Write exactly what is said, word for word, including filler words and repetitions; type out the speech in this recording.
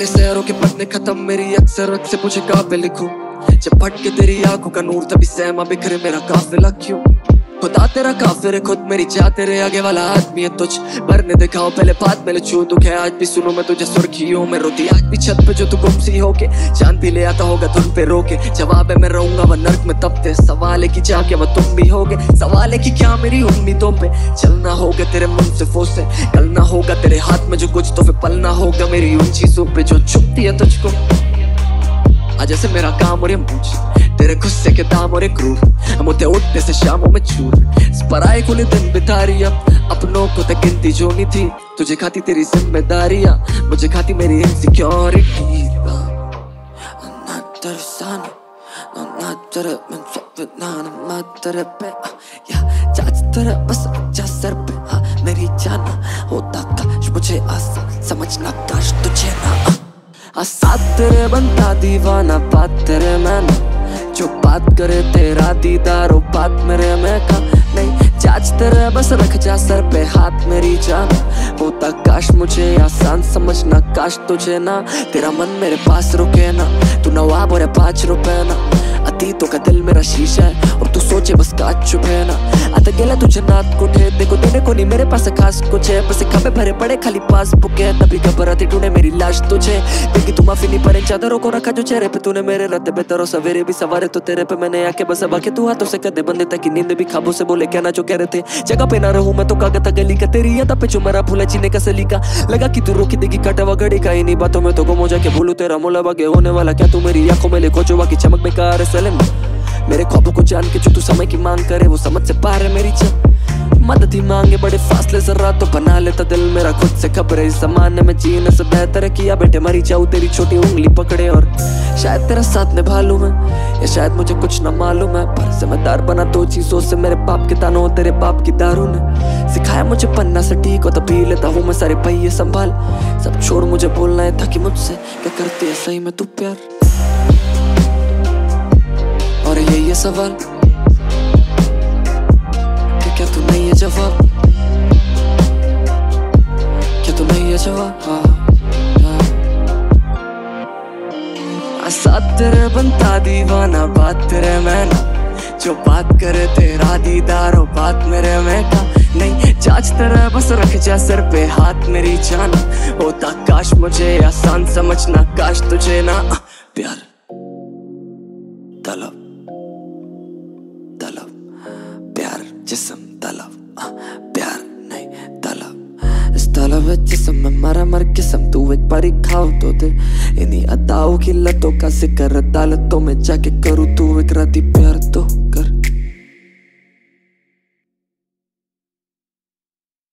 मेरे सैरों के पन्ने खत्म, मेरी अक्सर वक्त से पूछे कहाँ पे लिखूं। जब फट के तेरी आंखों का नूर तभी सहमा बिखरे मेरा काफिला क्यों। खुदा तेरा काफिर है खुद मेरी जा, तेरे आगे वाला आदमी है तुझ। भरने दिखाओ पहले बात मेरे छू, दुख है आज भी सुनो मैं तुझे सुर्खियों में रोती। आज भी छत पे जो तू गुम सी होके चांद भी ले आता होगा धुन पे रोके। जवाब है मैं रहूंगा वह नर्क में तब ते, सवाल है कि जाके वह तुम भी होगे। सवाल है कि क्या मेरी उम्मीदों पे चलना होगा तेरे मुंसिफों से, कलना होगा तेरे हाथ में जो कुछ तो फिर पलना होगा मेरी उन चीजों पे जो चुपती है तुझको। आज ऐसे मेरा काम और ये मूछ, तेरे गुस्से के दाम और एक क्रूर, हम उठे उठने से शामों में चूर। पराए खुले दिन बिता रही अब अपनों को तक गिनती जो नहीं थी। तुझे खाती तेरी जिम्मेदारियां, मुझे खाती मेरी इनसिक्योरिटी। मेरी जाना होता काश मुझे आसान समझना काश तुझे ना। साथ तेरे बनता दीवाना बात तेरे मैं ना, जो बात करे तेरा दीदार वो बात मेरे में का नहीं। चाच तेरे बस रख जा सर पे हाथ मेरी जाना होता काश मुझे आसान समझना काश तुझे ना। तेरा मन मेरे पास रुके ना, तू नवाब और पाँच रुपए ना। अतीतों का दिल मेरा शीशा है और तू सोचे बस काच चुप है ना। आता गेला तुझे नात कुठे देखो देने को नहीं मेरे पास खास कुछ है, बस खबे भरे पड़े खाली पासबुक है। तभी घबराती ढूंढे मेरी लाश तुझे देखी, तू माफी नहीं पड़े चादरों को रखा जो चेहरे पे तूने मेरे रद्द बेतरो सवेरे भी सवारे तो तेरे पे मैंने आके बस बाकी तू हाथों से कदे बंदे तक नींद भी खाबों से बोले कहना जो कह रहे थे। जगह पे ना रहूं मैं तो कागता गली का, तेरी याद पे जो मेरा भूला जीने का सलीका। लगा कि तू रोकी देगी काटवा घड़ी का, इन्हीं बातों में तो गुम हो जाके भूलू तेरा मोला बागे होने वाला क्या। तू मेरी आंखों में लिखो जो की चमक बेकार है सलन, मेरे ख्वाबों को जान के जो तू समय की मांग करे वो समझ से पार है मेरी चाह। मदद ही मांगे बड़े फासले जरा तो बना लेता दिल मेरा खुद से खबर है। इस जमाने में जीने से बेहतर किया बेटे मरी जाऊं तेरी छोटी उंगली पकड़े। और शायद तेरा साथ निभा लूं मैं या शायद मुझे कुछ न मालूम है, पर जिम्मेदार बना दो चीजों से मेरे बाप के तानों तेरे बाप की दारू ने सिखाया मुझे पन्ना से ठीक हो तभी लेता हूँ मैं सारे पहिए संभाल। सब छोड़ मुझे बोलना है था कि मुझसे क्या करती है सही में तू प्यार। और ये ये सवाल कि क्या तू नहीं है जवाब, क्या तू नहीं है जवाब। हाँ हाँ साथ तेरे बनता दीवाना बात तेरे में ना, जो बात करे तेरा दीदार हो बात मेरे में का नहीं। चाच तेरा बस रख जा सर पे हाथ मेरी जाना होता काश मुझे आसान समझना काश तुझे ना। प्यार तलब तलब प्यार जिस्म तलब प्यार नहीं तलब। इस तलब जिस्म में मरा मर किस्म तू एक बारी खाओ तो दे, इन्हीं अदाओं की लतों का जिक्र अदालतों में जाके करूँ तू एक राती प्यार तो।